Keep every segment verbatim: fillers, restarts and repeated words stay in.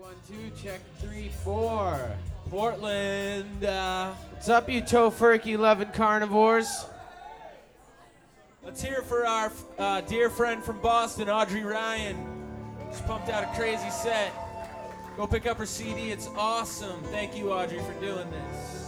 One, two, check three, four. Portland. Uh, What's up, you tofurkey loving carnivores? let's hear it for our uh, dear friend from Boston, Audrey Ryan. She pumped out a crazy set. Go pick up her C D. It's awesome. Thank you, Audrey, for doing this.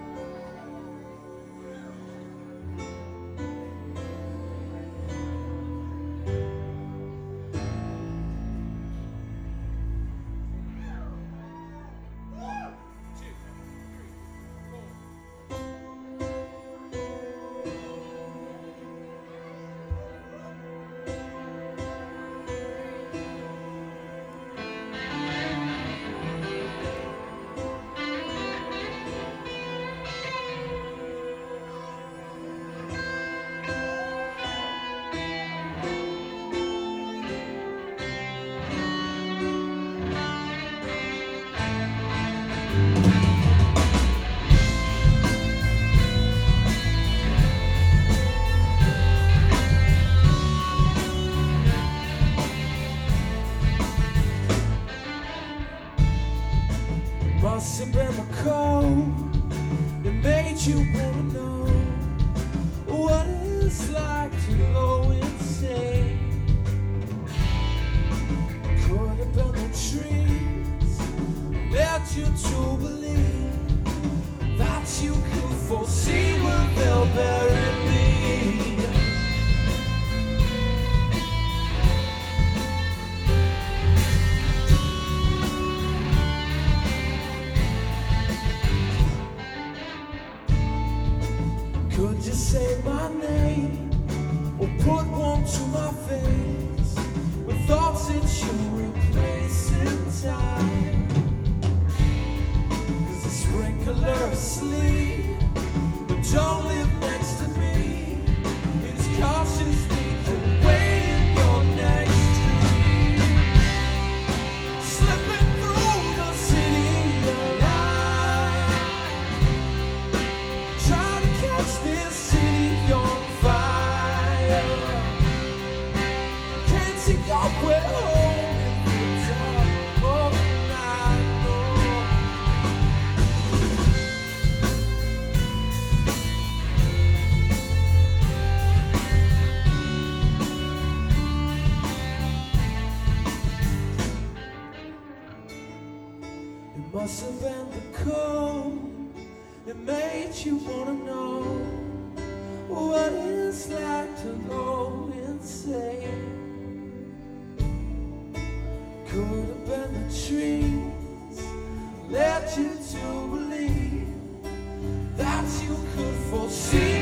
Must have been my cold that made you wanna know what it's like to go insane. Could have been the trees led you to believe that you could foresee where they'll bury me. Could you say my name or put one to my face with thoughts that you replace in time? There's a sprinkler of sleep, but don't live next to me. It's cautiously away in your next dream, slipping through the city alive. Try to catch this city on fire. Can't see your way home in the dark of the night. It must have been the cold that made you wanna know what it's like to go insane. Could have been the trees led you to believe that you could foresee